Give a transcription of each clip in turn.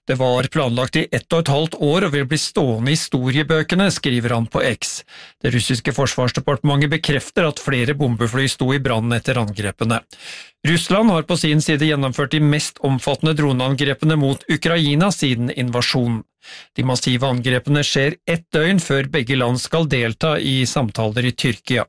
Det var planlagt i 1,5 år og vil bli stående i historiebøkene, skriver han på X. Det russiske forsvarsdepartementet bekrefter at flere bombefly sto i brann etter angrepene. Russland har på sin side gjennomført de mest omfattende droneangrepene mot Ukraina siden invasjonen. De massive angrepene skjer 1 døgn før begge land skal delta i samtaler i Tyrkia.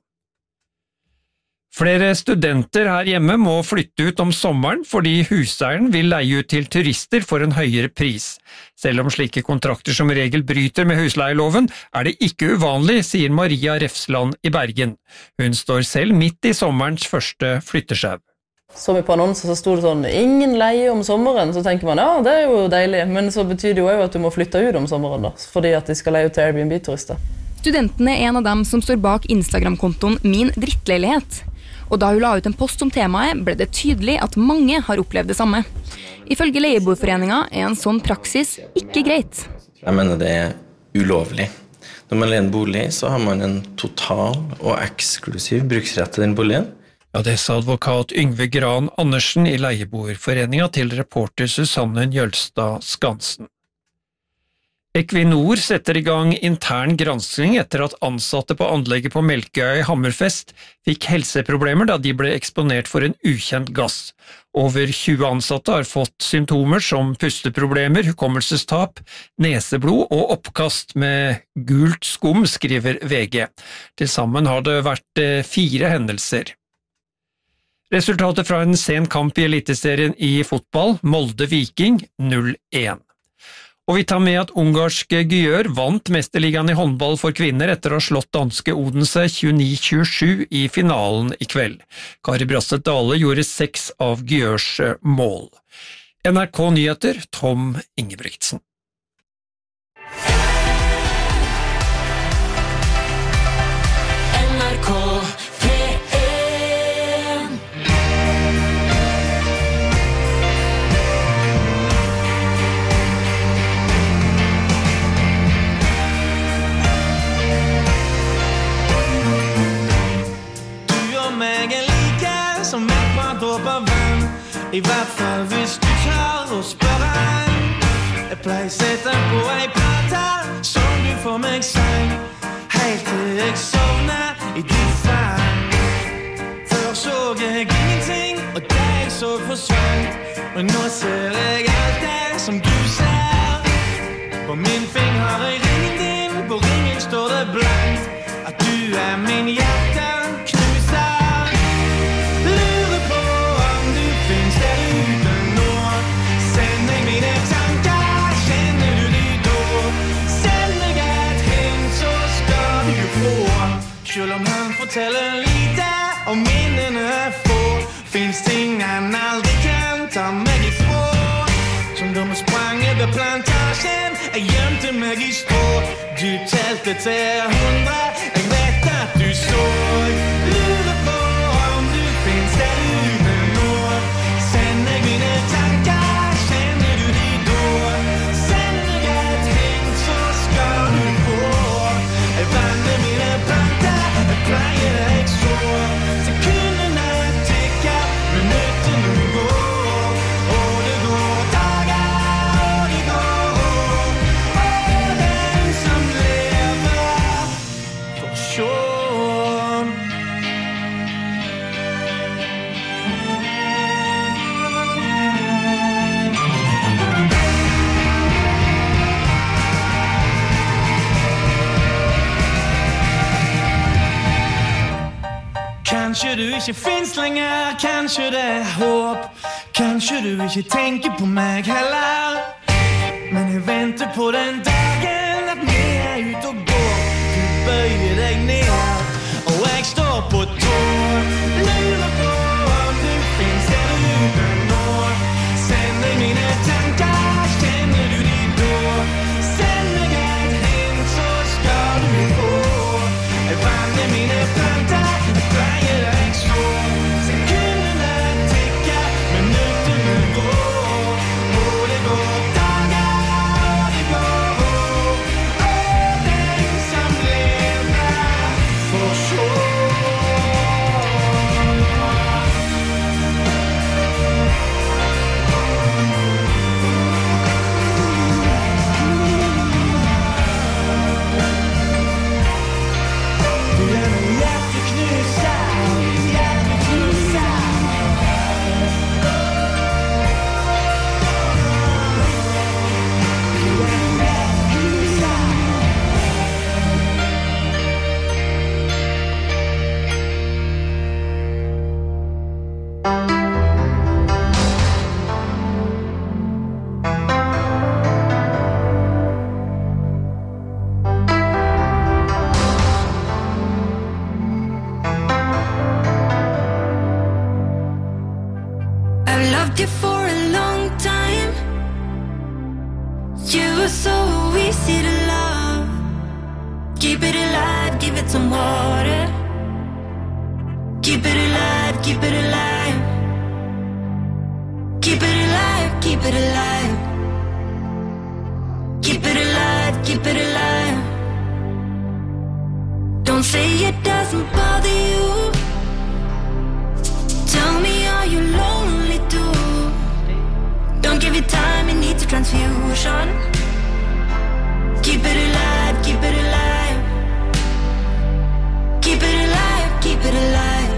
Flere studenter her hjemme må flytte ut om sommeren fordi huseieren vil leie ut til turister for en høyere pris. Selv om slike kontrakter som regel bryter med husleieloven, det ikke uvanlig, sier Maria Refsland i Bergen. Hun står selv midt i sommerens første flytteskjev. Som på annonsen så stod det sånn, ingen leie om sommeren, så tenker man, ja, det jo deilig, men så betyr det jo at du må flytte ut om sommeren da, fordi at de skal leie ut til Airbnb-turister. Studentene en av dem som står bak Instagram-kontoen Min Drittleilighet. Og da hun la ut en post om temaet, ble det tydelig at mange har opplevd det samme. Ifølge Leieboerforeningen en sånn praksis ikke greit. Jeg mener det ulovlig. Når man leier en bolig, så har man en total og eksklusiv bruksrett til den boligen. Ja, det sa advokat Yngve Gran Andersen i Leieboerforeningen til reporter Susanne Njølstad Skansen. Equinor setter i gang intern gransking etter at ansatte på anlegget på Melkøya i Hammerfest fikk helseproblemer da de ble eksponert for en ukjent gass. Over 20 ansatte har fått symptomer som pusteproblemer, hukommelsestap, neseblod og oppkast med gult skum, skriver VG. Til sammen har det vært 4 hendelser. Resultatet fra en sen kamp i eliteserien i fotball, Molde Viking 0-1. Og vi tar med at ungarsk Győr vant mesterligaen i håndball for kvinner etter å ha slått danske Odense 29-27 i finalen i kveld. Kari Brasset Dale gjorde 6 av Győrs mål. NRK Nyheter, Tom Ingebrigtsen. NRK som et par dråper vann, i hvert fall hvis du tør å spørre. Jeg pleier sette på ei plate som du får meg sang, helt til jeg sovner i ditt fang. Før så jeg ingenting, og det jeg så forsvant, men nå ser jeg alt det som du ser. På min finger har jeg ringen din, på ringen står det blankt, at du min hjerte. Selv om han fortæller lite, og mindene få, finns ting han aldrig kan ta meg ifra. Som de sprang over plantasjen, jeg gjemte meg i strå. Du telte til 100, jeg vet at du står. Lurer på om du finns der ute nå. Send meg mine tanker, kjenner du de da? Send meg et hint, så skal du få. Jeg vanner mine planter, pleier jeg så. Sekundene tikker, minuttene går, og det går dager, og det går år. Og den som lever får sjå. Kanskje du ikke finnes lenger, kanskje det håp. Kanskje du ikke tenker på meg heller. Men jeg venter på den dagen at vi ute og går. Du bøyer deg ned, og jeg står på tå. Lurer på om du finnes der ute nå. Send meg mine tanker, kjenner du de da? Send meg et hint, så skal du få. Jeg vanner mine planter, pleier jeg så. Sekundene tikker, minuttene går, og det går dager, og det går år. Og den som lever får was so easy to love. Keep it alive, give it some water. Keep it alive, keep it alive. Keep it alive, keep it alive. Keep it alive, keep it alive. Don't say it doesn't bother you. Tell me, are you lonely too? Don't give it time, it needs a transfusion. Keep it alive, keep it alive. Keep it alive, keep it alive.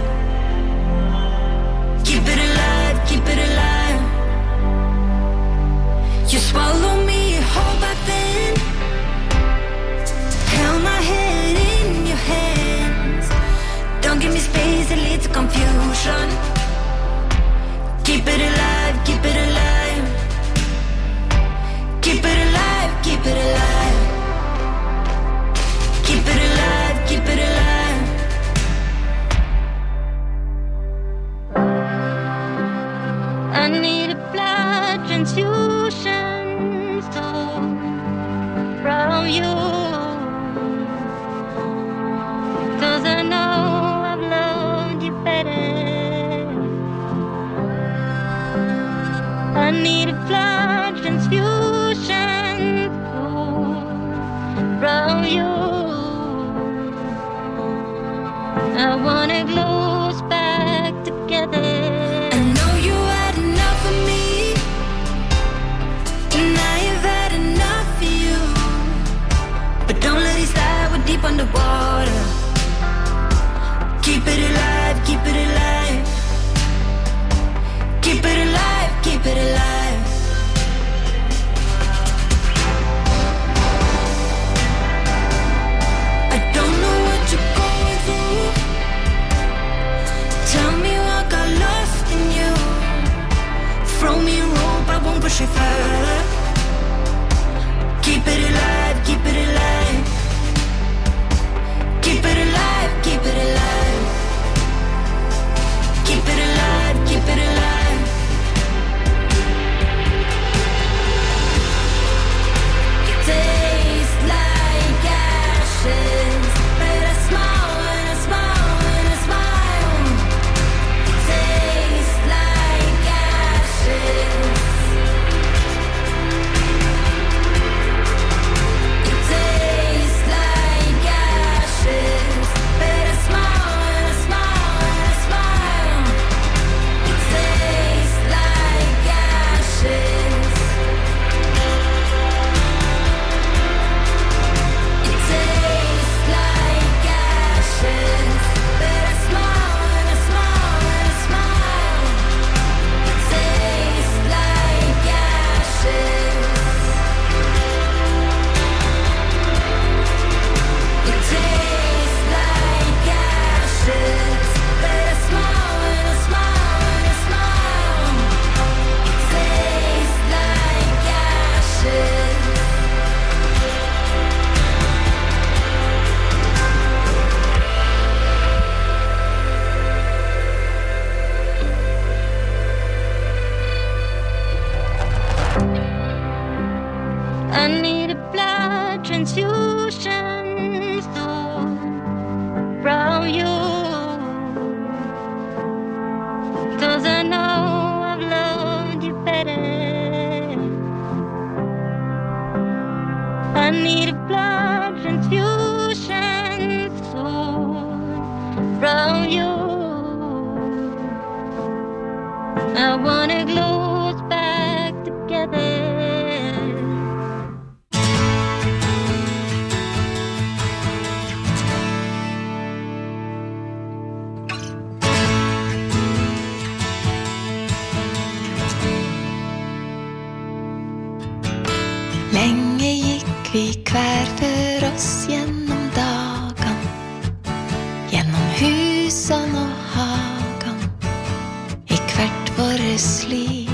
Keep it alive, keep it alive. You swallow me whole back then. Held my head in your hands. Don't give me space, it leads to confusion. Keep it alive, keep it alive. Keep it alive, keep it alive. Keep it alive, keep it alive. I need a blood transfusion from you. 'Cause I know I've loved you better. I need a blood transfusion from you. I wanna glue us back together. I know you had enough of me. Now you've had enough of you. But don't let it slide, we're deep underwater. Keep it alive, keep it alive. Keep it alive, keep it alive. I don't know what you're going through. Tell me what got lost in you. Throw me a rope, I won't push it further. Keep it alive, keep it alive. Keep it alive, keep it alive. Keep it alive, keep it alive. It tastes like ashes, but I smile when I smile when I smile. It tastes like ashes. It tastes like ashes, but I smile when I smile when I smile. It tastes like ashes. It tastes like ashes, but I smile when I smile when I smile. It tastes like ashes. It tastes like ashes, but I smile when I smile when I smile. It tastes like ashes. I need a blood transfusion from you. 'Cause I know I've loved you better. I need a blood transfusion from you. I wanna glue us back together. Lenge gikk vi hver for oss gjennom dagen, gjennom husen og hagen, i hvert våres liv.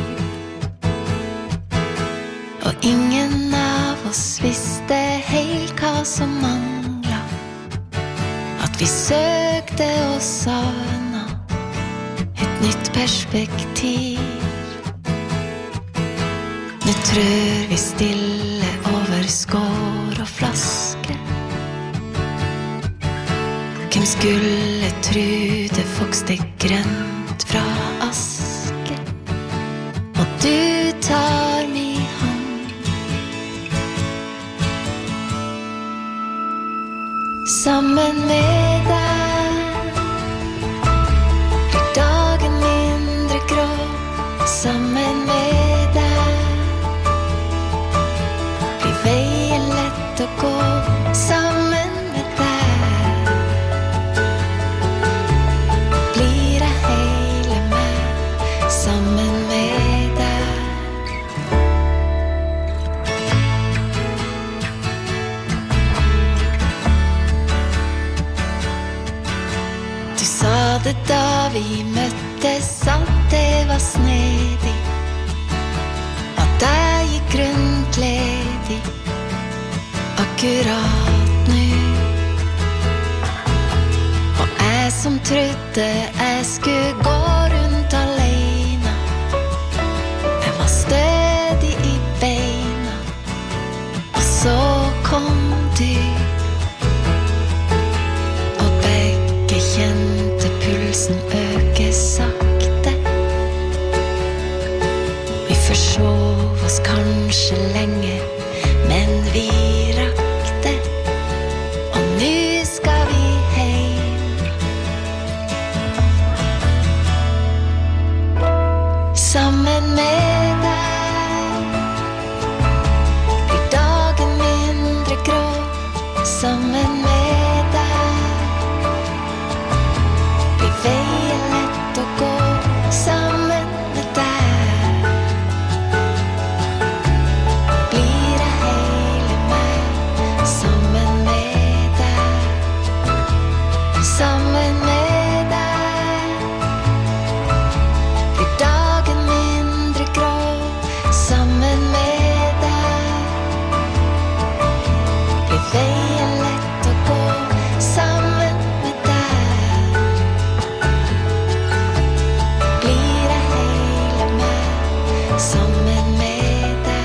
Og ingen av oss visste helt hva som manglet, at vi søkte og savna et nytt perspektiv. Nu trør vi stille over over skår og flaske. Hvem skulle tro det vokste grønt fra aske? Og du tar min hånd. Sammen med deg blir dagen mindre grå. Sammen med deg blir veien lett å gå. Sammen med deg blir jeg hele meg. Sammen med deg. Du sa det da vi møttes, at det var snedig, at jeg gikk rundt ledig akkurat nu. Og jeg som trodde jeg skulle gå rundt alene, jeg var stødig i beina. Og så kom du, og begge kjente pulsen øke sakte. Vi forsov oss kanskje lenge, men vi rakte. Og nå skal vi hjem. Sammen med deg blir dagen mindre grå. Sammen med deg blir veien lett å gå. Sammen med deg blir jeg hele meg. Sammen med deg. Sammen med deg blir dagen mindre grå. Sammen med deg blir veien lett å gå. Sammen med deg blir jeg hele meg. Sammen med deg.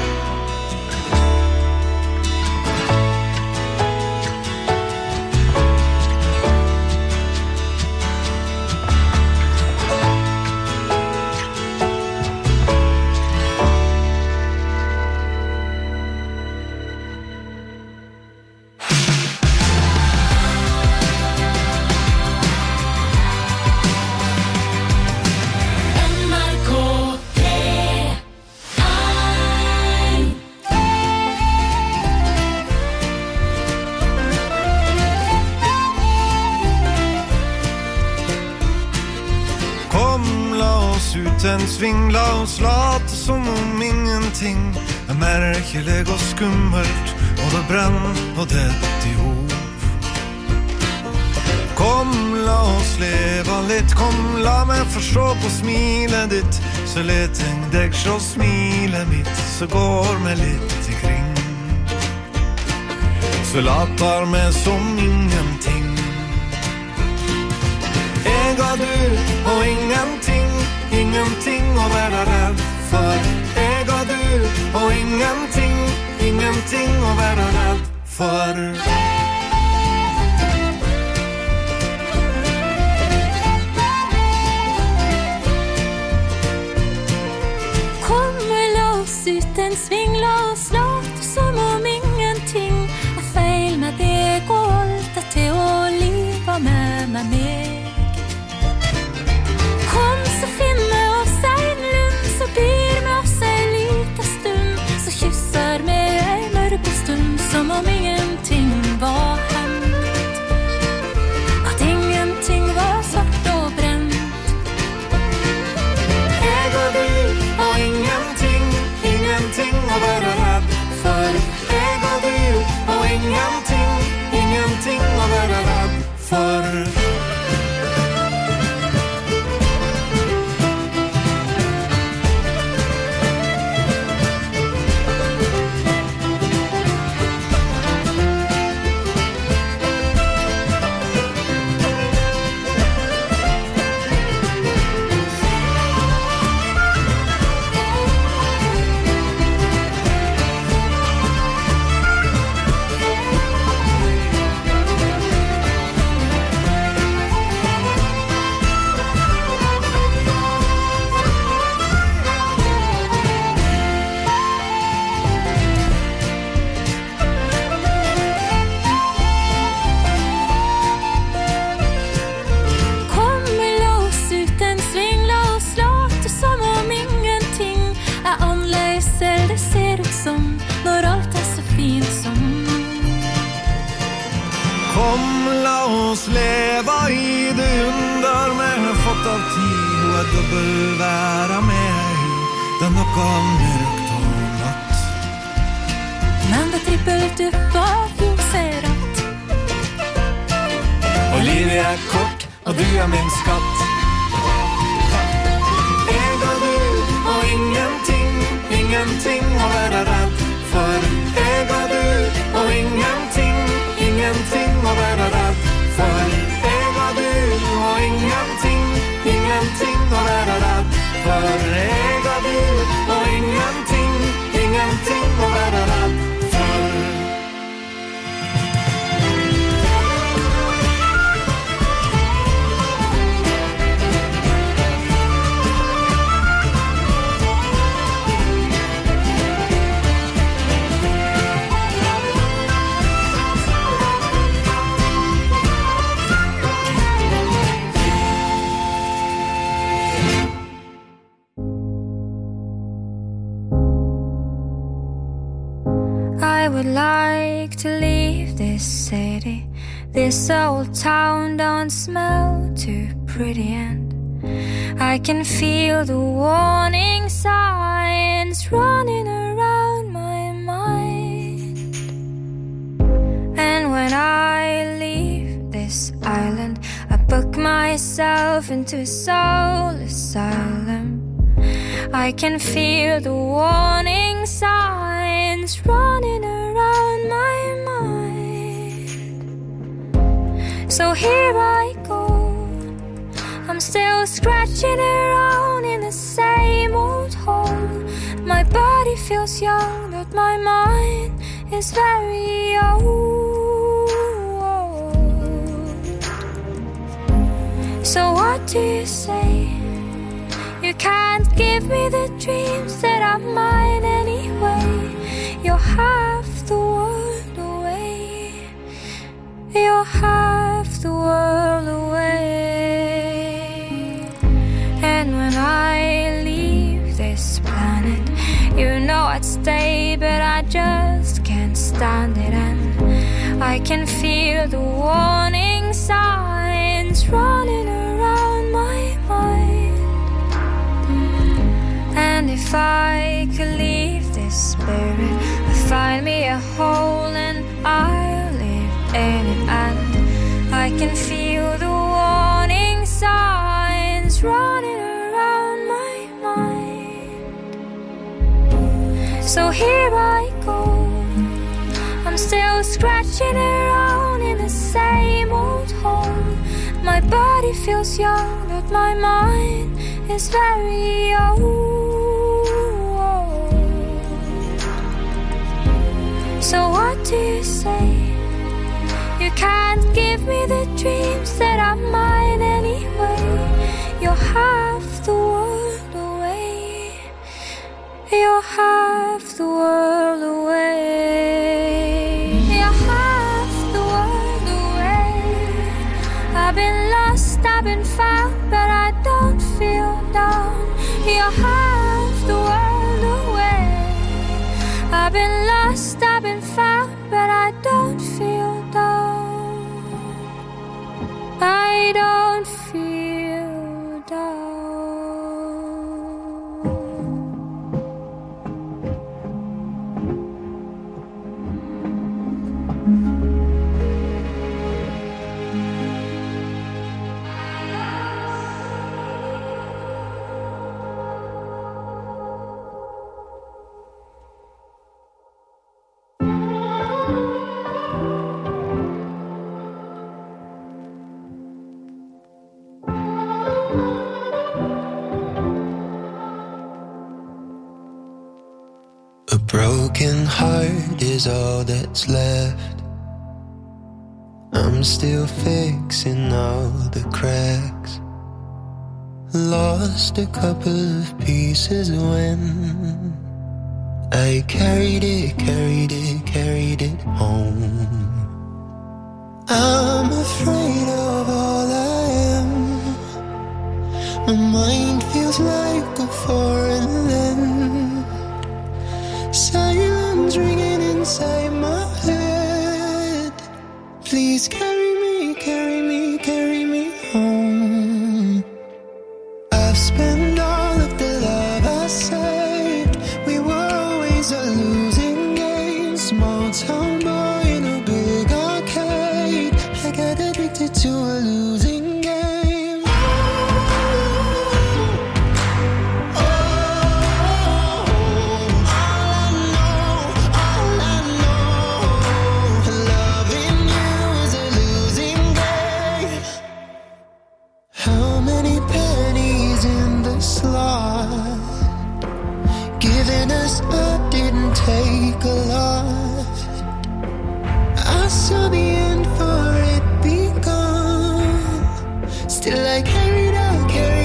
Kom, la oss ut en sving, la oss late som om ingenting er merkelig og skummelt, og det brenner og dett i hop. Kom, la oss leve litt, kom, la meg forstå på smilet ditt, så let jeg deg se smilet mitt, så går meg litt ikring. Så later meg som ingenting. Jeg og du og ingenting, ingenting å være redd for. Jeg og du og ingenting, ingenting å være redd for. Kom, la oss ut en sving, la oss late som om ingenting er feil med deg, og alt er til å live med meg. Kom, så finner oss en lund, så byr med oss en liten stund, så kysser vi en mørk stund, som om ingenting var hendt, at ingenting var svart og brent. Jeg og du og ingenting, ingenting å være redd for. Jeg og du og ingenting, ingenting å være redd for. oss leva i det under vi fått av tid og dobbelt være med i den noe mørkt og natt. Men det trippelt upp av ljoserat. Og livet kort, og du min skatt. Jeg og du, og ingenting å være redd for. Jeg og du, og ingenting å være redd for. Jeg og du, og ingenting å være redd for. Jeg og du, og ingenting å være redd for. I would like to leave this city. This old town don't smell too pretty, and I can feel the warning signs running around my mind. And when I leave this island, I book myself into a soul asylum. I can feel the warning signs running around my mind. So here I go, I'm still scratching around in the same old hole. My body feels young, but my mind is very old. So what do you say? You can't give me the dreams that are mine anyway. You're half the world away. You're half the world away. And when I leave this planet, you know I'd stay, but I just can't stand it. And I can feel the warning signs running around my mind. And if I could leave this spirit, I'd find me a hole and I'll live in it. And I can feel the warning signs running around my mind. So here I go, I'm still scratching around in the same old hole. My body feels young, but my mind is very old. So what do you say? You can't give me the dreams that are mine anyway. You're half the world away. You're half the world away. You're half the world away. I've been lost, I've been found, but I don't feel down. You're half the world away. I've been lost, I've been found, but I don't feel down. I don't feel down. A broken heart is all that's left. I'm still fixing all the cracks. Lost a couple of pieces when I carried it home. I'm afraid of all I am. My mind feels like a foreign land. Silence ringing inside my head. Please carry me to a losing game. All I know, loving you is a losing game. How many pennies in the slot? Giving us up didn't take a lot. I saw the end for it begun. Still I carried on.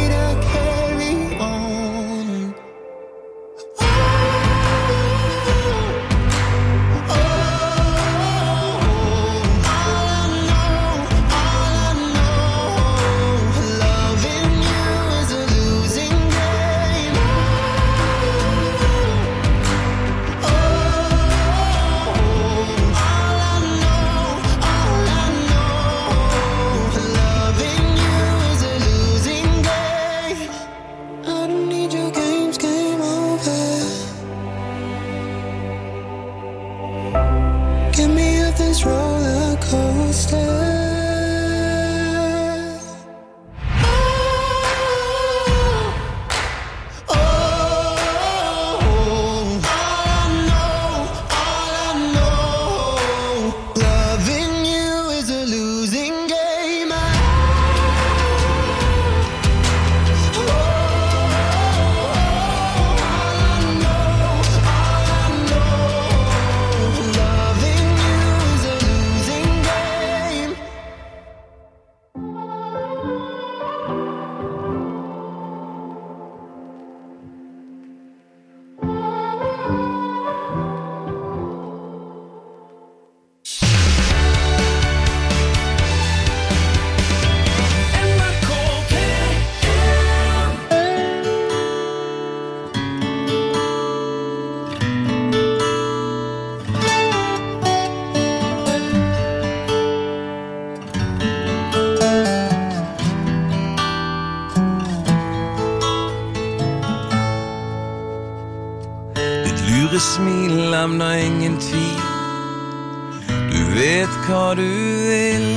Smil lämnar ingen tvil. Du vet hva du vil.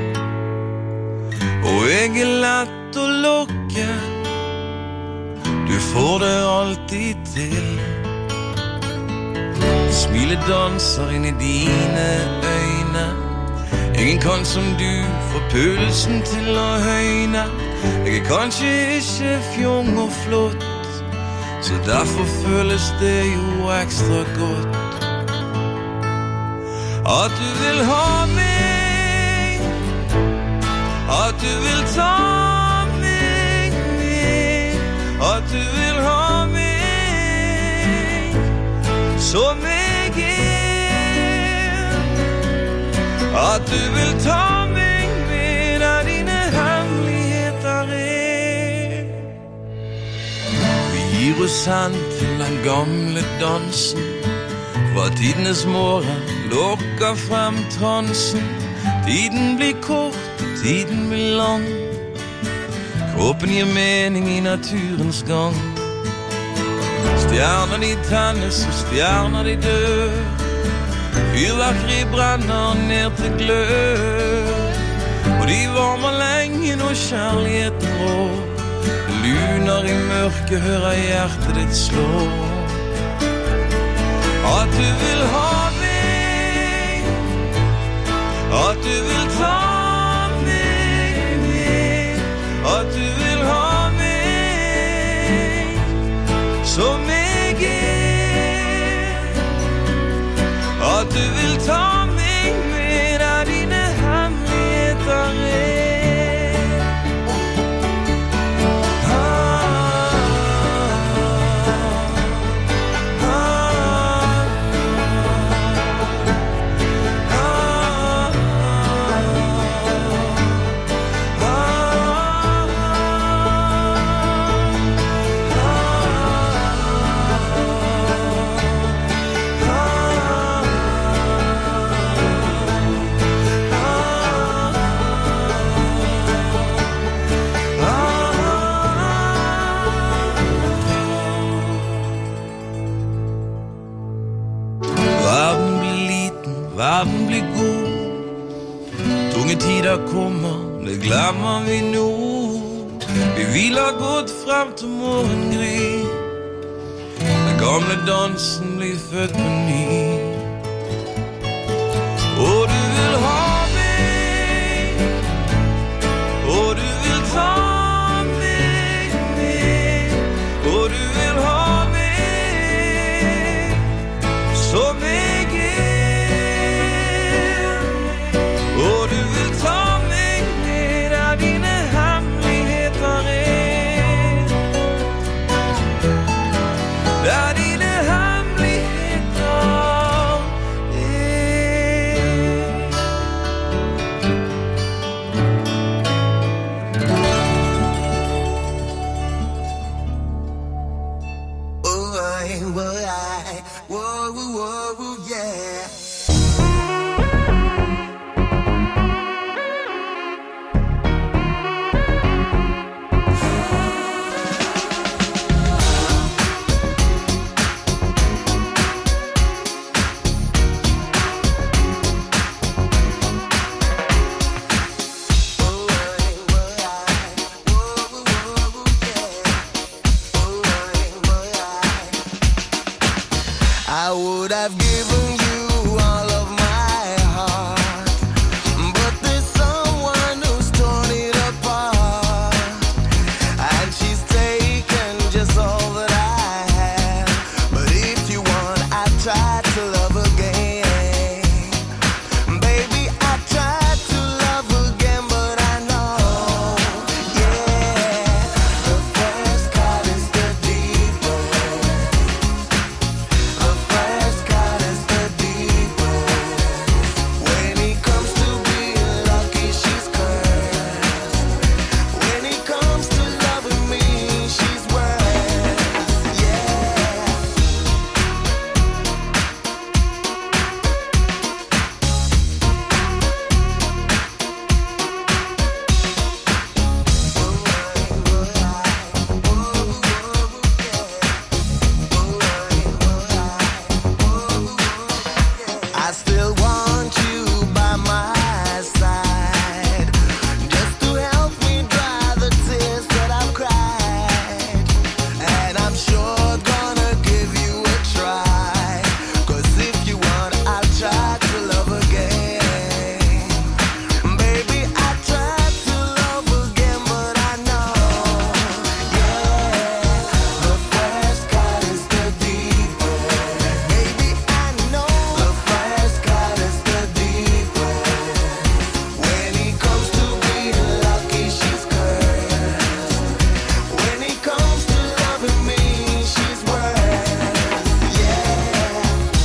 Og jeg lett å lokke. Du får det alltid til. Smilet danser inn I dine øyne. Ingen kan som du få pulsen til å høyne. Jeg kanskje ikke fjong og flott, så derfor føles det jo ekstra godt at du vil ha meg, at du vil ta meg med, at du vil ha meg som jeg at du vil ta meg med der dine hemmeligheter Vi gir oss hen til den gamle dansen Fra tidenes morgen lokker frem transen Tiden blir kort, tiden blir lang Kroppen gir mening I naturens gang Stjerner de tennes og stjerner de dør Fyrverkeri brenner ned til glør Og de varmer lenge når kjærligheten rår Lunar I mørket hører hjertet ditt slå At du vil ha meg At du vil ta meg med At du vil ha meg Som jeg At du vil ta meg med Der dine hemmeligheter Verden blir god Tunge tider kommer det glemmer vi nå. Vi vil ha gått frem til morgengry. Den gamle dansen blir født på ny. Og du vil ha meg, og du vil ta meg med, og du vil ha meg som jeg er, og du vil ta meg med der dine hemmeligheter er, der dine hemmeligheter I would have given you all of my heart, but there's someone who's torn it apart, and she's taken just all that I have. But if you want, I try to love again. Baby, I try to love again, but I know, yeah, the first cut is the deepest. The first cut is the deepest. When it comes to being lucky, she's cursed. When it comes to loving me, she's worse, yeah. I still want you by my side, just to help me dry the tears that I've cried. And I'm sure gonna give you a try, 'cause if you want, I'll try to love again. Baby, I try to love again, but I know, yeah, the first cut is the deepest. Baby, I know the first cut is the deepest. When it comes to being lucky, she's cursed. When it comes to loving me, she's worse, yeah.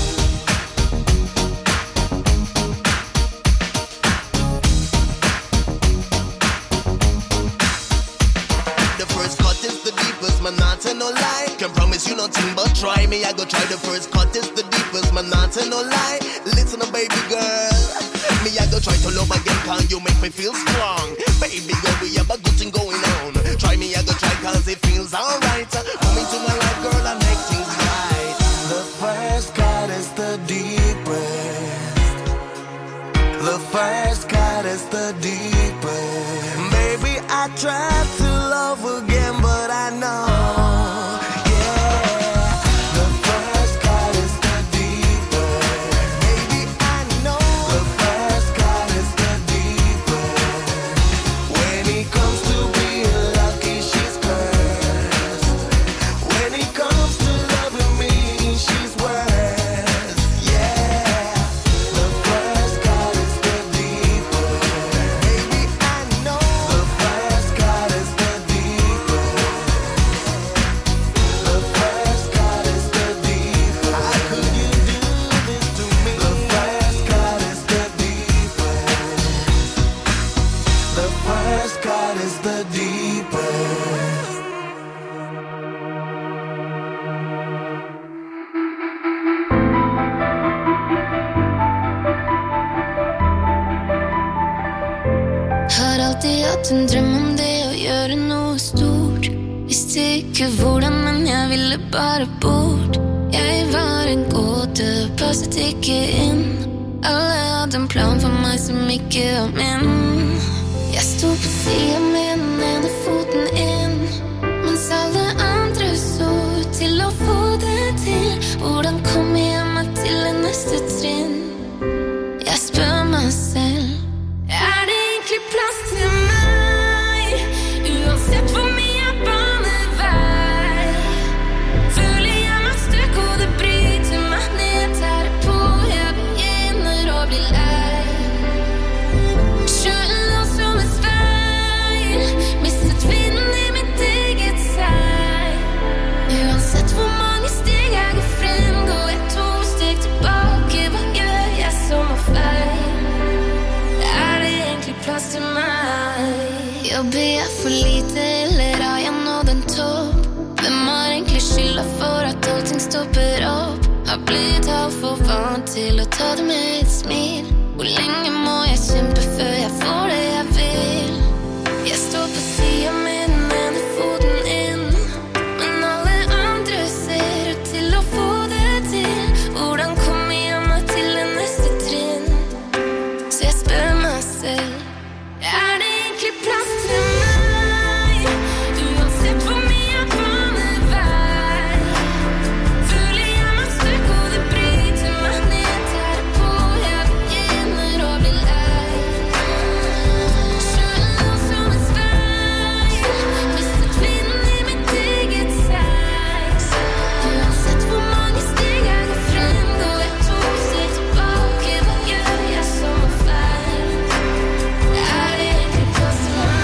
The first cut is the deepest, man, not to no lie. Can promise you nothing but try me. I go try the first cut is the deepest, man, not to no lie. Listen to baby girl, me I go try to love again, can you make me feel strong? Baby girl, we have a good thing going on. Try me, I go try, 'cause it feels alright. Come into my life, girl, and make things right. The first cut is the deepest. The first cut is the deepest. Baby, I try to love again, but I know, yeah, the first cut is the deepest. Baby, I know the first cut is the deepest. When it comes to being lucky, she's cursed. When it comes to loving me, she's worse, yeah, the first cut is the deepest. Baby, I know the first cut is the deepest. The first cut is the deepest. How could you do this to me? The first cut is the deepest. The first cut is the deepest. Har alltid hatt en drøm om det å gjøre noe stort. Visste ikke hvordan, men jeg ville bare bort. Jeg var en gåte, passet ikke inn. Alle hadde en plan for meg som ikke var min. Jeg sto sto på siden med den ene foten inn, mens alle andre så ut til å få det til. Hvordan kom jeg meg til det neste trinn? Jeg spør meg selv, er det egentlig plass til meg? Uansett hvor mye jeg baner vei, føler jeg meg støk, og det bryter meg ned. Tar det på, jeg begynner å bli lei. Kjølen og som et speil, mistet vinden i mitt eget seg. Uansett hvor mange steg jeg går frem, går jeg 2 steg tilbake. Hva gjør jeg som er feil? Er det egentlig plass til meg? Jobber jeg for lite, eller har jeg nådd en topp? Hvem har egentlig skylda for at allting stopper opp? Har blitt for vant til å ta det med et smil. Hvor lenge må jeg kjempe før jeg får det jeg vil? Jeg står på siden med den ene foten inn, men alle andre ser ut til å få det til. Hvordan kommer jeg meg til det neste trinn? Så jeg spør meg selv, er det egentlig plass til meg? Uansett hvor mye jeg baner vei, føler jeg meg støk, og det bryter meg ned. Tar det på, jeg begynner å bli lei. Kjølen og som et speil, mistet vinden i mitt eget seg. Uansett hvor mange steg jeg går frem, går jeg 2 steg tilbake. Hva gjør jeg som er feil? Er det egentlig plass til meg?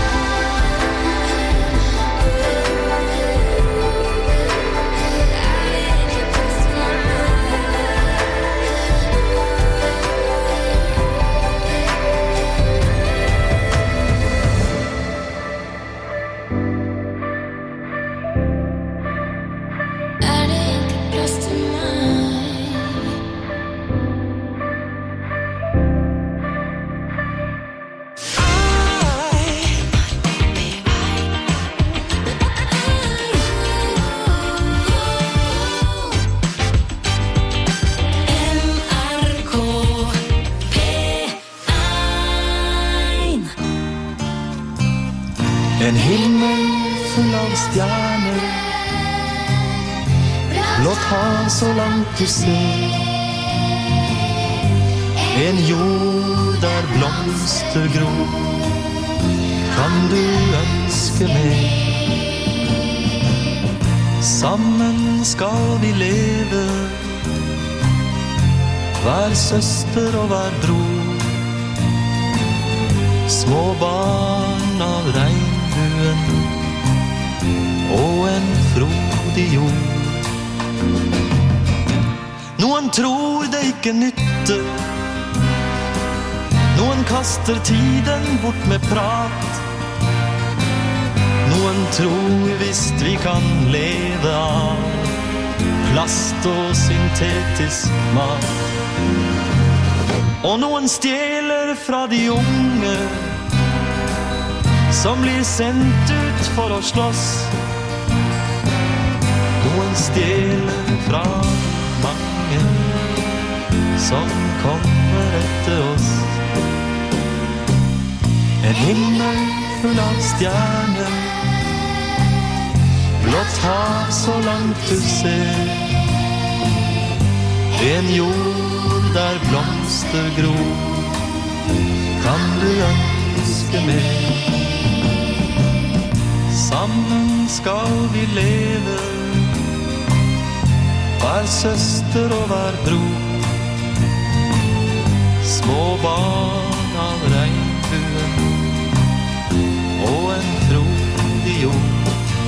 Er det egentlig plass til NRK P1. En himmel full av stjerner, blått hav så langt du ser. En jord der blomster gror, kan du ønske mer. Sammen skal vi leve, hver søster og hver bror. Små barn av regnbuen og en frodig jord. Noen tror det ikke nytter, noen kaster tiden bort med prat. Noen tror visst vi kan leve av plast og syntetisk mat. Og noen stjeler fra de unge som blir sendt ut for å slåss. Noen stjeler fra mange som kommer etter oss. En himmel full av stjerner, blått hav så langt du ser. En jord der blomster gror, kan du ønske mer. Sammen skal vi leve, hver søster og hver bror. Små barn av regnbuen og en frodig jord.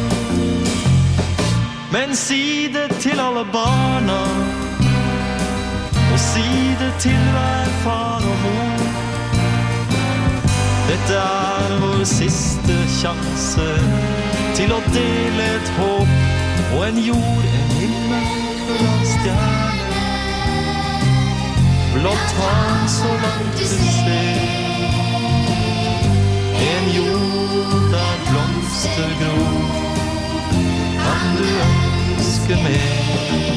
Men si det til alle barna, og si det til hver far og mor. Dette er vår siste sjanse til å dele et håp og en jord, en himmel full av stjerner. Blått hav så langt du ser. En jord der blomster gror, kan du ønske mer.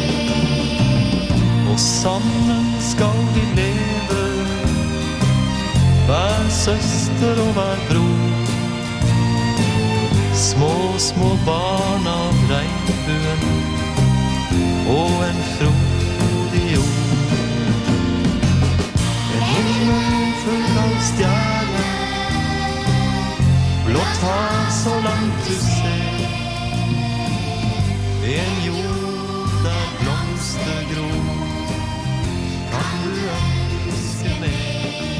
Og sammen skal vi leve, hver søster og hver bror. små barn av regnbuen och en frodig jord. En himmel full av stjärnor, blått hav så långt du ser. En jord där blomster gror, kan du önska mer?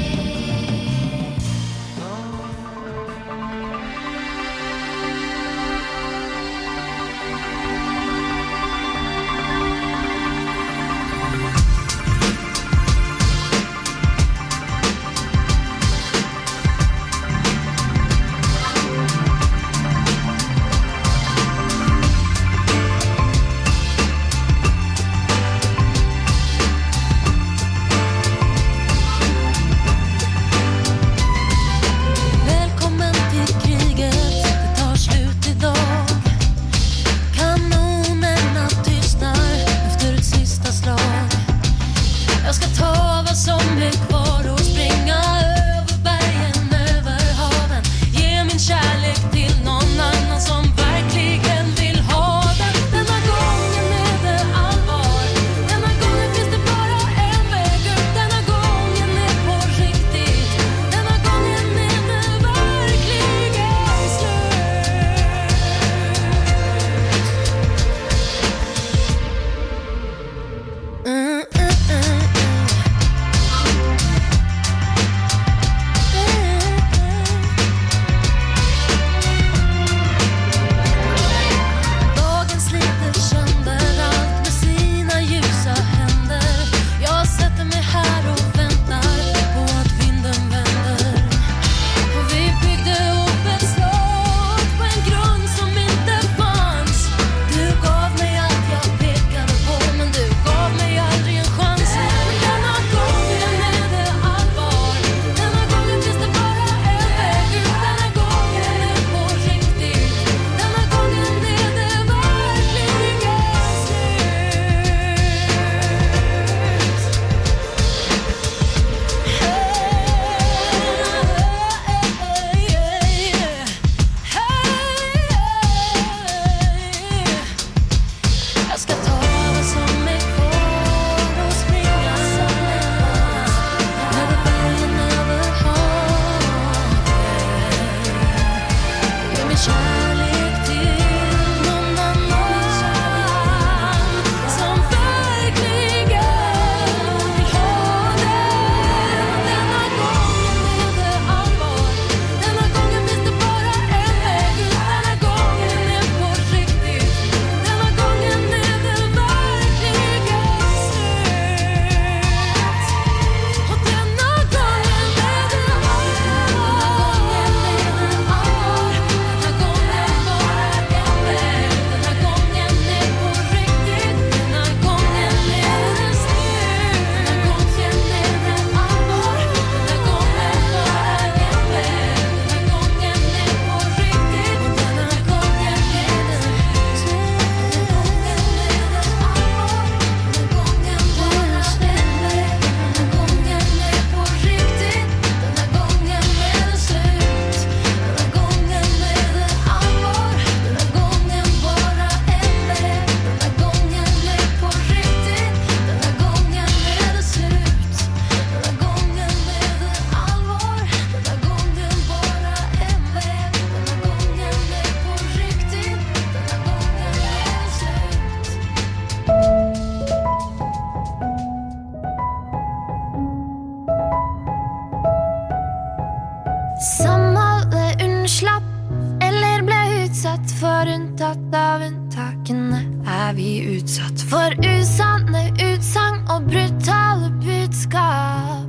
Som alle unnslapp eller ble utsatt for unntatt av unntakene, er vi utsatt for usanne utsagn og brutale budskap.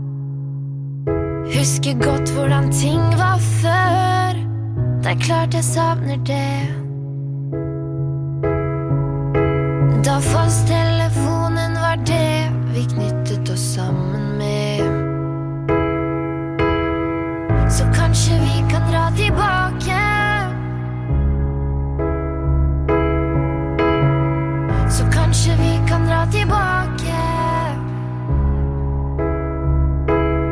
Husker godt hvordan ting var før, det er klart jeg savner det. Da fasttelefonen var det vi knyttet oss sammen med. Så kanskje vi kan dra tilbake. Så kanskje vi kan dra tilbake.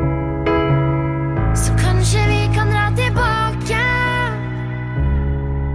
Så kanskje vi kan dra tilbake.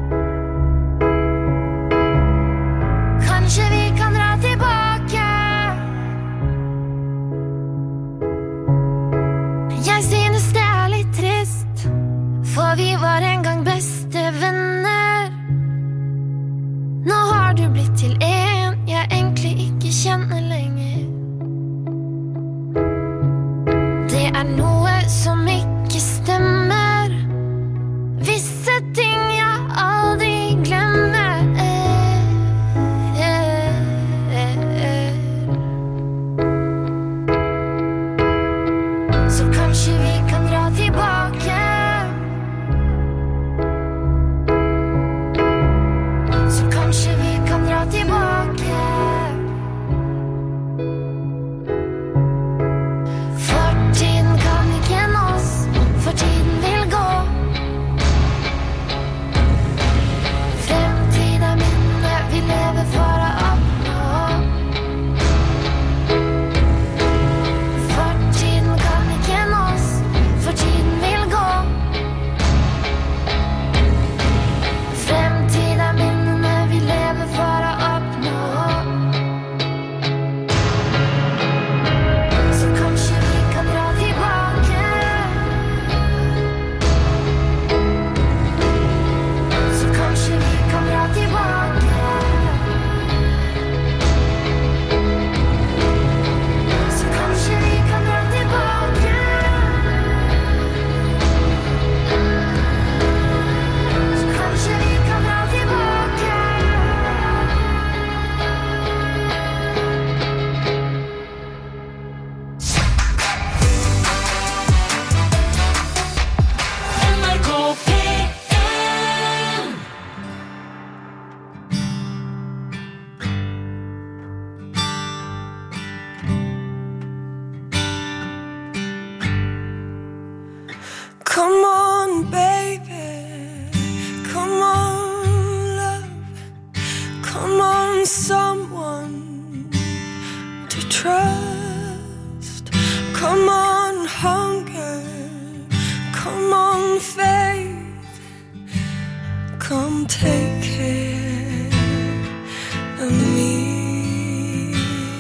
Come on, baby. Come on, love. Come on, someone to trust. Come on, hunger. Come on, faith. Come take care of me.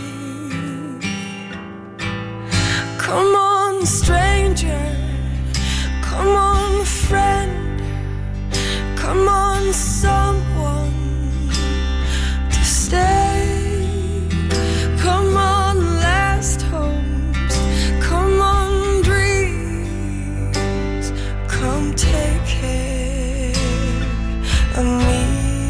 Come on, stranger. Come on, friend. Come on, someone to stay. Come on, last hopes. Come on, dreams. Come take care of me.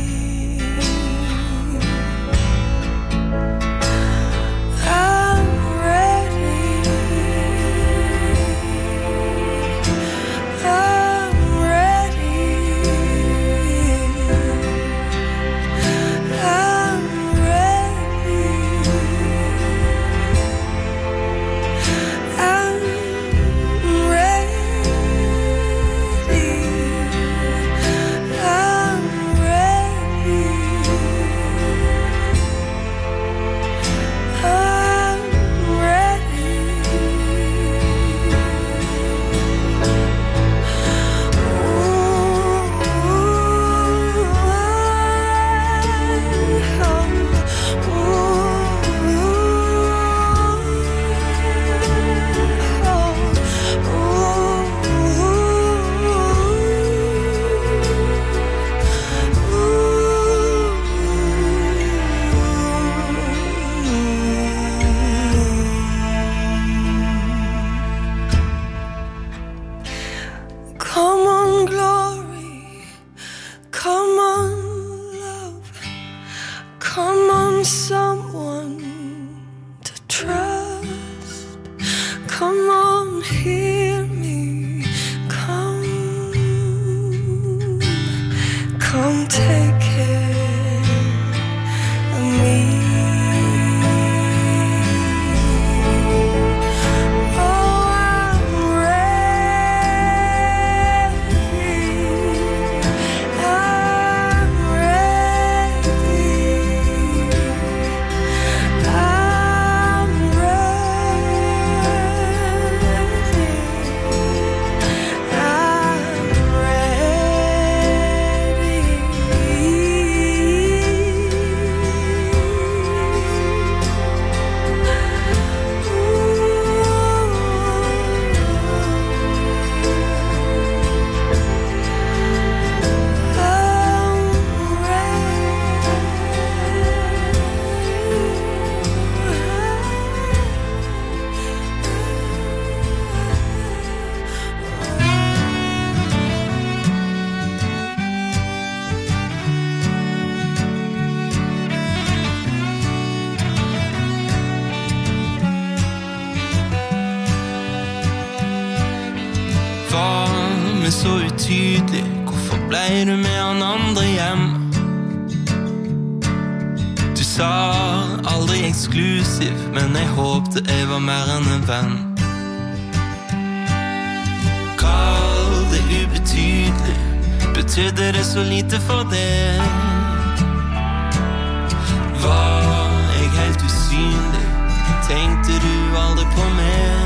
Så utydelig, hvorfor ble du med han andre hjem? Du sa aldri eksklusiv, men jeg håpte jeg var mer enn en venn. Kall det ubetydelig, betydde det så lite for deg? Var jeg helt usynlig, tenkte du aldri på meg?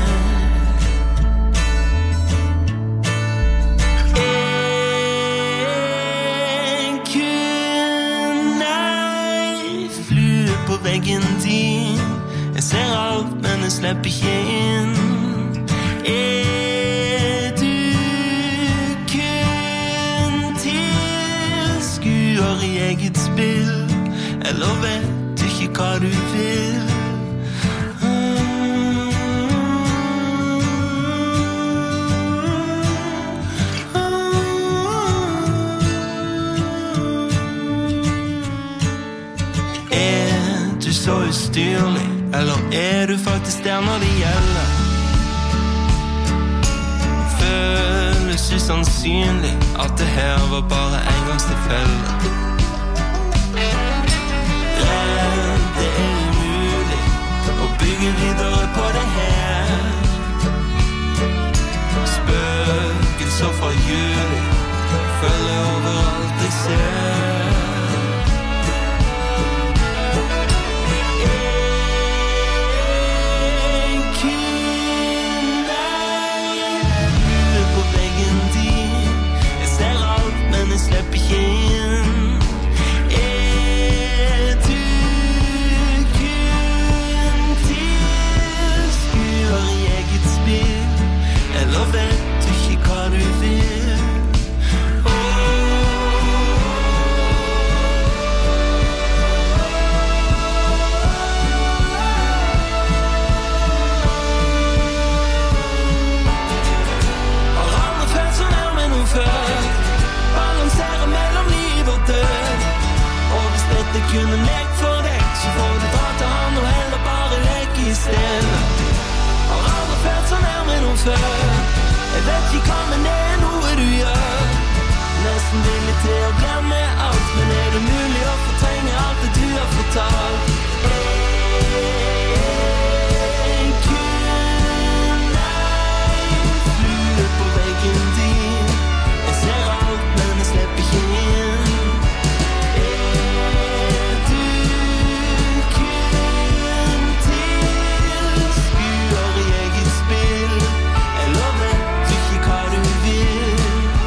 Veggen din Jeg ser alt, men jeg slipper ikke inn Du kun tilskuer i eget spill Eller vet du ikke hva du vil Så ustyrlig, eller du faktisk der når det gjelder? Føles usannsynlig at det her var bare engangstilfelle. Det umulig å bygge videre på det her. Spøkelse før. Jeg vet ikke hva, men det er noe du gjør. Nesten villig til å glemme alt, men er det mulig å fortrenge alt det du har fortalt? Jeg kunne flue på veggen din. Jeg ser alt, men jeg slipper ikke inn. Du kun tilskuer i eget spill. Jeg lover du ikke hva du vil.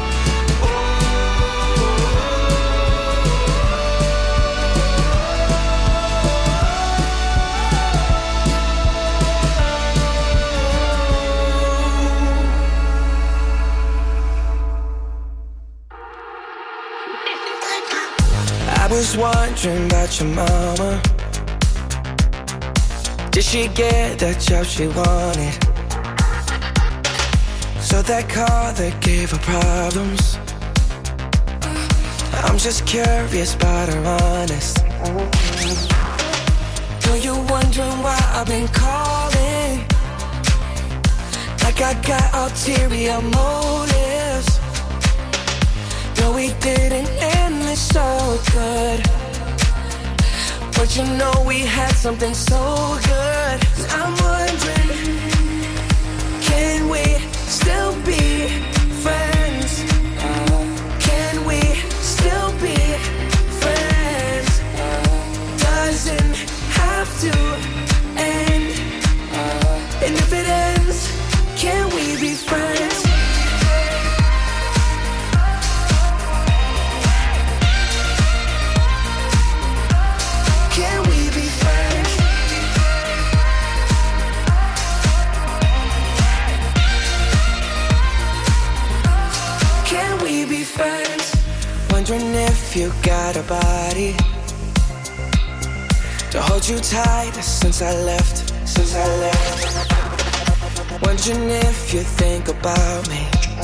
I was wondering about your mama. Did she get that job she wanted? So that car that gave her problems. I'm just curious about her honest. Know you're wondering why I've been calling, like I got ulterior motives. No, we didn't end this so good, but you know we had something so good. I'm wondering, can we still be friends? Can we still be friends? Doesn't have to end, and if it ends, can we be friends? Can we be friends? Can we be friends? Wondering if you got a body to hold you tight since I left. Wondering if you think about me.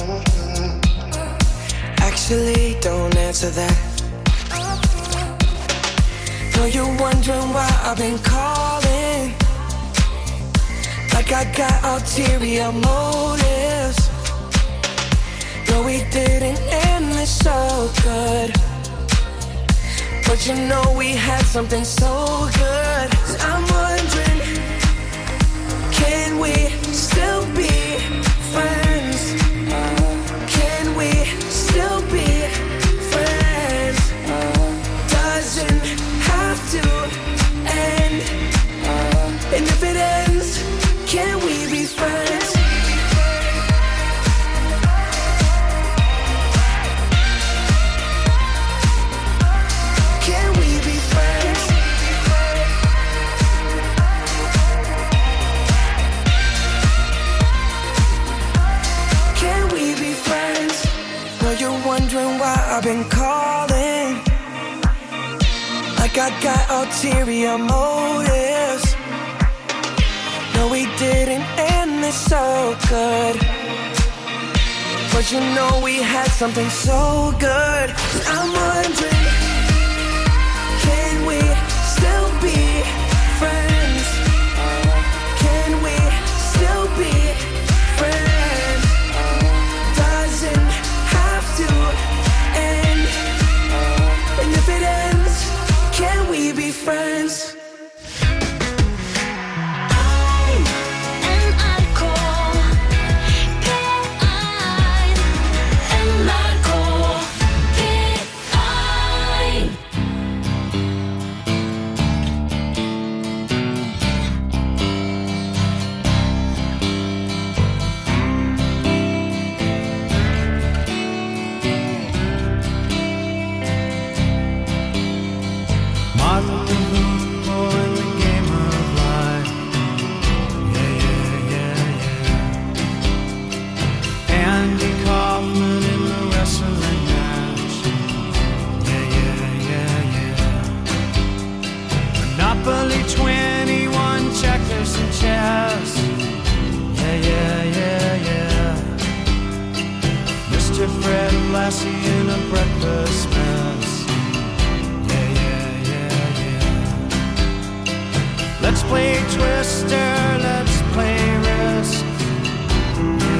Actually, don't answer that. Know you're wondering why I've been calling, like I got ulterior motives. No, we didn't end this so good, but you know we had something so good. I'm wondering, can we still be friends? Can we still be friends? Doesn't have to end, and if it ends, can we be friends? Can we be friends? Can we be friends? Know you're wondering why I've been calling, like I got ulterior motives. No, we didn't end this so good, but you know we had something so good. I'm wondering, can we still be friends? Can we still be friends? Doesn't have to end, and if it ends, can we be friends? Monopoly 21 checkers and chess. Yeah. Mr. Fred Lassie in a breakfast mess. Yeah. Let's play Twister, let's play Risk.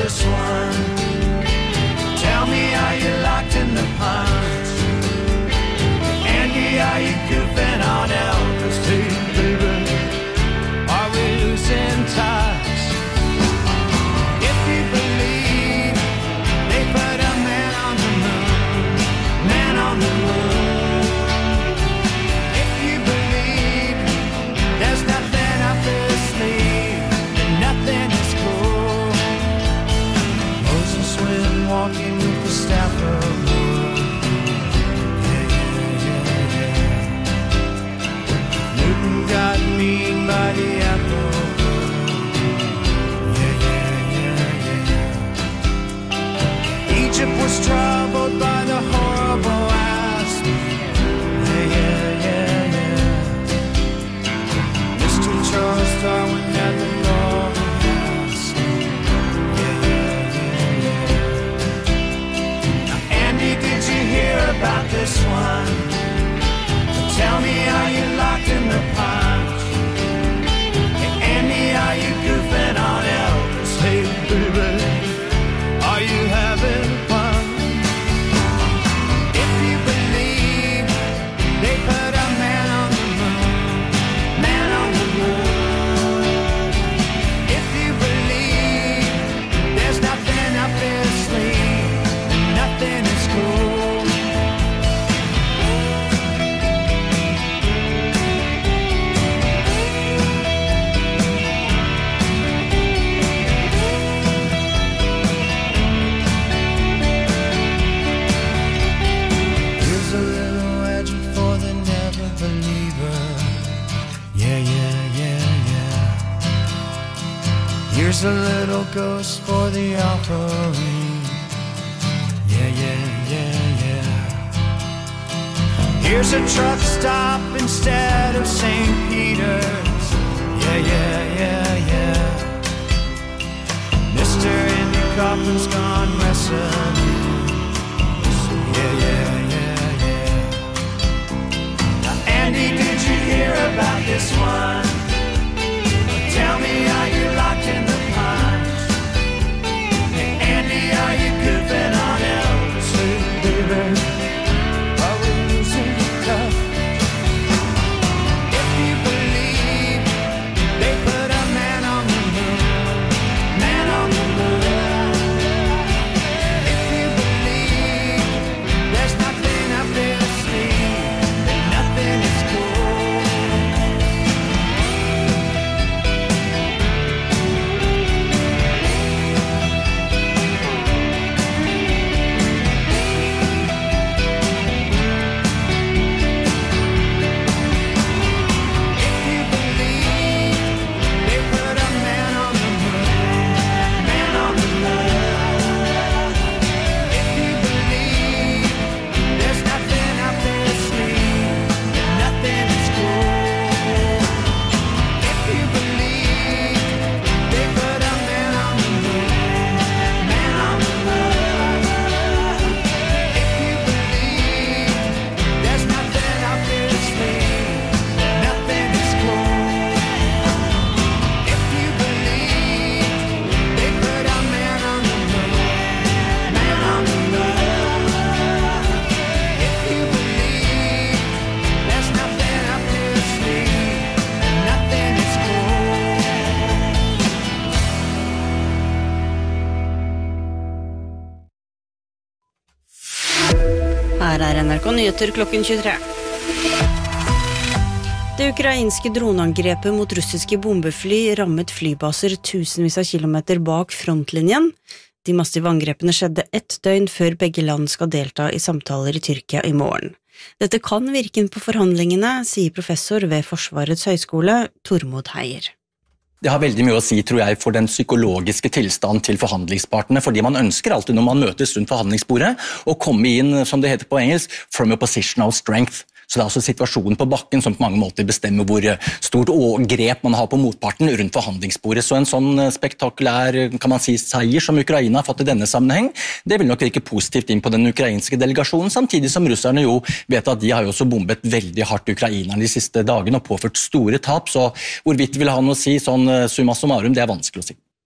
this one? Tell me, are you locked in the punch? Andy, are you goofing on Elvis? Hey, baby, are we losing touch? If you believe they put a man on the moon, man on the moon. If you believe there's nothing up his sleeve, then nothing is cool. Moses went walking with the staff of wood. Yeah, yeah, yeah, yeah. Newton got mean by the apple. Yeah, yeah, yeah, yeah. Egypt was troubled by the horrible asp. Yeah, yeah, yeah, yeah. Mr. Charles Darwin had the golden ass. Yeah, yeah, yeah, yeah. Now, Andy, did you hear about this one? Tell me, are you locked in the punch? Hey, Andy, are you goofing on Elvis? Hey, baby, are you having fun? If you believe they put a man on the moon, man on the moon. If you believe there's nothing up his sleeve, and nothing is cool. Here's a little legend for the never believer. Yeah, yeah, yeah, yeah. Here's a little ghost for the offering. Yeah, yeah, yeah, yeah. Here's a truck stop instead of St. Peter's. Yeah, yeah, yeah, yeah. Mr. Andy Kaufman's gone wrestling. Yeah, yeah, yeah, yeah. Now, Andy, did you hear about this one? Tell me, are you locked in the punch? Hey, Andy, are you goofing on Elvis? Hey, baby, are we losing touch? If you believe they put a man on the moon, man on the moon. If you believe there's nothing up their sleeve, then nothing is cool. If you believe they put a man on the moon, man on the moon. If you believe there's nothing up their sleeve, then nothing is cool. If you believe they put a man on the moon, man on the moon. If you believe there's nothing up their sleeve, then nothing is cool. If you believe they put a man on the moon, man on the moon. If you believe there's nothing up their sleeve, then nothing is cool. Her er NRK Nyheter klokken 23. Det ukrainske droneangrepet mot russiske bombefly rammet flybaser tusenvis av kilometer bak frontlinjen. De massive angrepene skjedde 1 døgn før begge land skal delta i samtaler i Tyrkia i morgen. Dette kan virke inn på forhandlingene, sier professor ved Forsvarets høyskole, Tormod Heier. Det har veldig mye å si, tror jeg, for den psykologiske tilstand til forhandlingspartene, fordi man ønsker alltid når man møtes rundt forhandlingsbordet å komme inn, som det heter på engelsk, from a position of strength. Så det er altså situasjonen på bakken som på mange måter bestemmer hvor stort grep man har på motparten rundt forhandlingsbordet. Så en sånn spektakulær, kan man si, seier som Ukraina har fått i denne sammenheng, det vil nok virke positivt inn på den ukrainske delegasjonen, samtidig som russerne jo vet at de har jo også bombet veldig hardt ukrainerne de siste dagene og påført store tap, så hvorvidt det vil ha noe å si sånn summa summarum, det er vanskelig å si.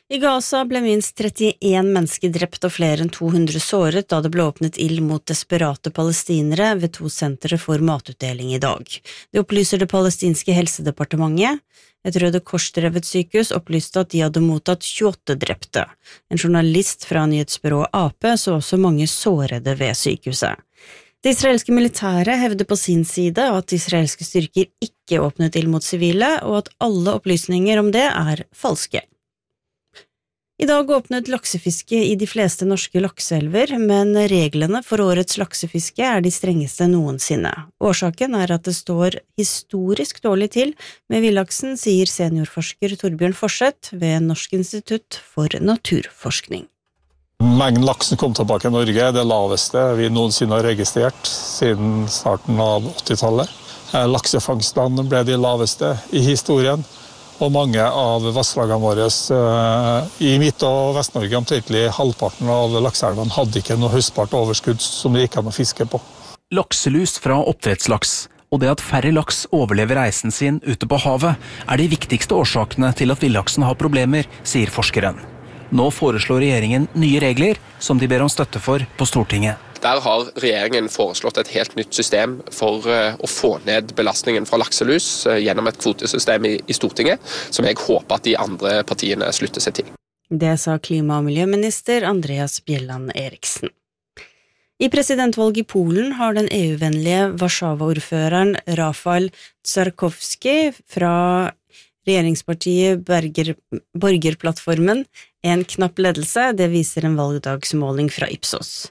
I Gaza ble minst 31 mennesker drept og flere enn 200 såret da det ble åpnet ild mot desperate palestinere ved 2 sentre for matutdeling I dag. Det opplyser det palestinske helsedepartementet. Et Røde Kors-drevet sykehus opplyste at de hadde mottatt 28 drepte. En journalist fra nyhetsbyrået AP så også mange sårede ved sykehuset. Det israelske militæret hevder på sin side at israelske styrker ikke åpnet ild mot sivile, og at alle opplysninger om det falske. I dag åpnet laksefiske I de fleste norske lakseelver, men reglene for årets laksefiske de strengeste noensinne. Årsaken at det står historisk dårlig til med villaksen, sier seniorforsker Torbjørn Forseth ved Norsk institutt for naturforskning. Mengden laksen kom tilbake I Norge, det laveste vi noensinne har registrert siden starten av 80-tallet. Laksefangstene ble de laveste I historien, og mange av vasslagene våre I Midt- og Vest-Norge, omtrentlig halvparten av lakseelvene, hadde ikke noe høstbart overskudd som det gikk an å fiske på. Lakselus fra oppdrettslaks, og det at færre laks overlever reisen sin ute på havet, de viktigste årsakene til at villaksen har problemer, sier forskeren. Nå foreslår regjeringen nye regler som de ber om støtte for på Stortinget. Der har regjeringen foreslått et helt nytt system for å få ned belastningen fra lakselus gjennom et kvotesystem I Stortinget, som jeg håper at de andre partiene slutter seg til. Det sa klima- og miljøminister Andreas Bjelland Eriksen. I presidentvalget I Polen har den EU-vennlige Warszawa-ordføreren Rafał Trzaskowski fra regjeringspartiet Borgerplattformen en knapp ledelse, det viser en valgdagsmåling fra Ipsos.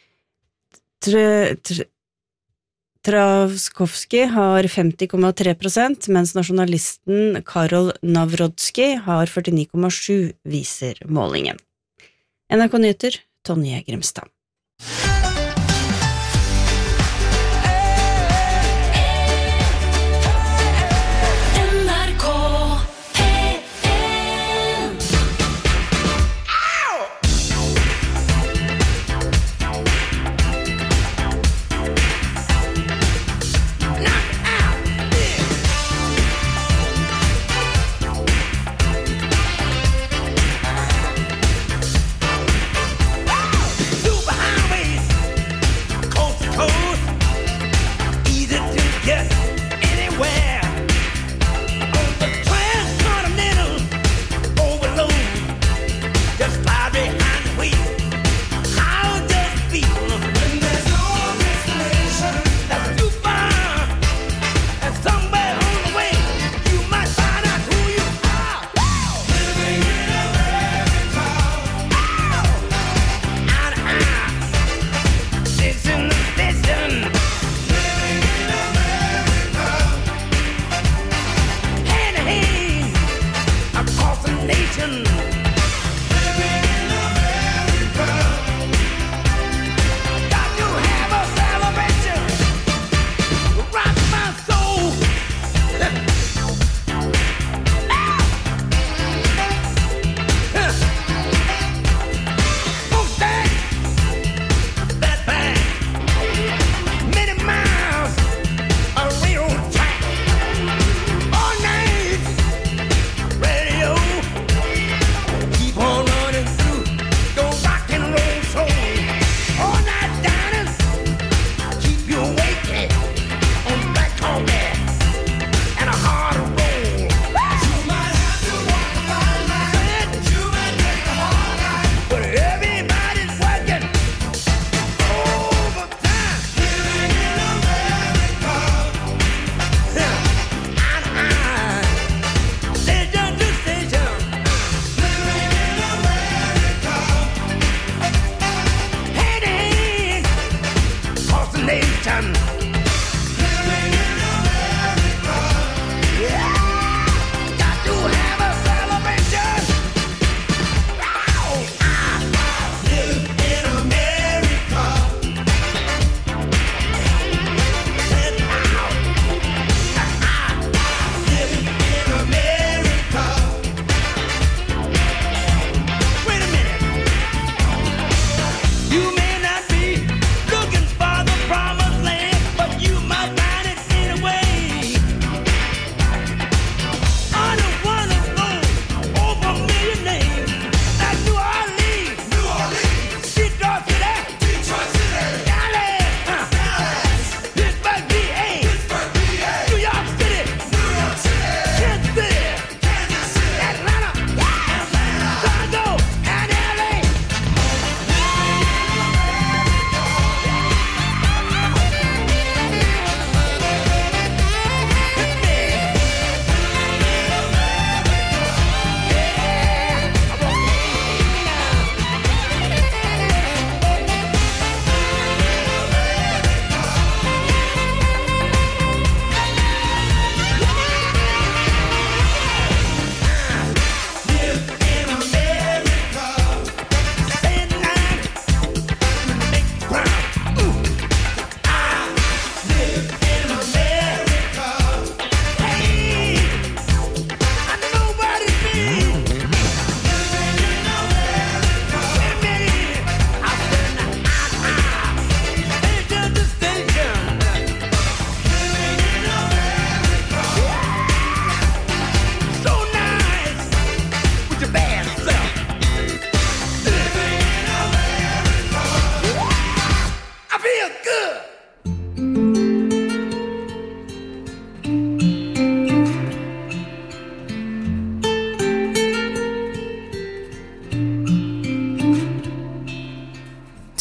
Trzaskowski har 50,3%, mens nasjonalisten Karol Nawrocki har 49,7%, viser målingen. NRK Nyheter, Tonje Grimstad. Super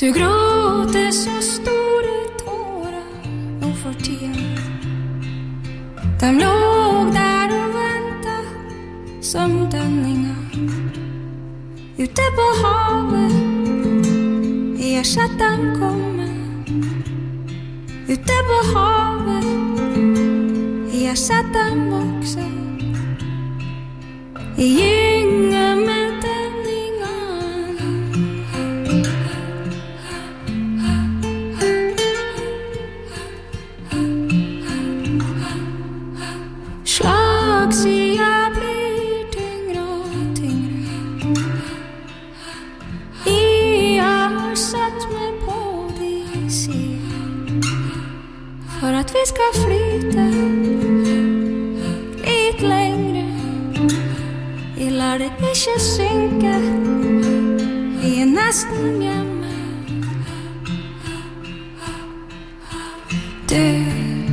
Du gråter så store tårar nog för tiden. De låg där och väntade som döningar ute på havet. Ersättaren kommer ute på havet. Ersättaren också i gynga med döningar. Slagsida blir tyngre och tyngre. Jag har satt mig på din sida för att vi ska flyta lite längre. Jag lär det inte synka. Vi är nästan jämna. Du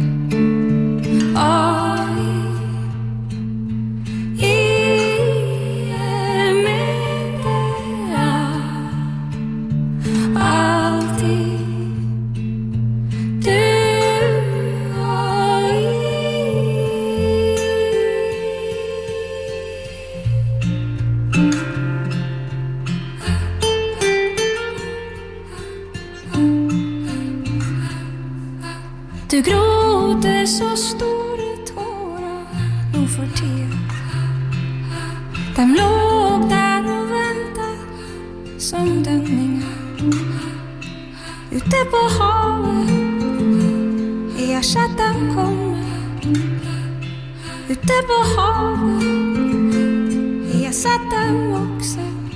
Du gråter så stora tårar nog för tiden. De låg där och väntade som döningar ute på havet. Ersättaren kommer ute på havet. Ersättaren också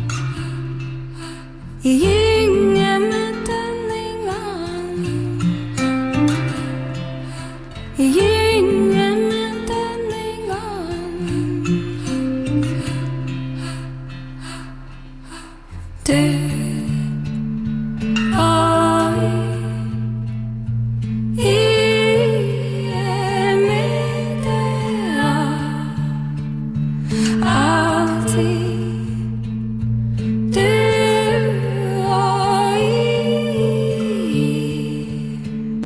i gynga med döningar. I gynga med döningar. Du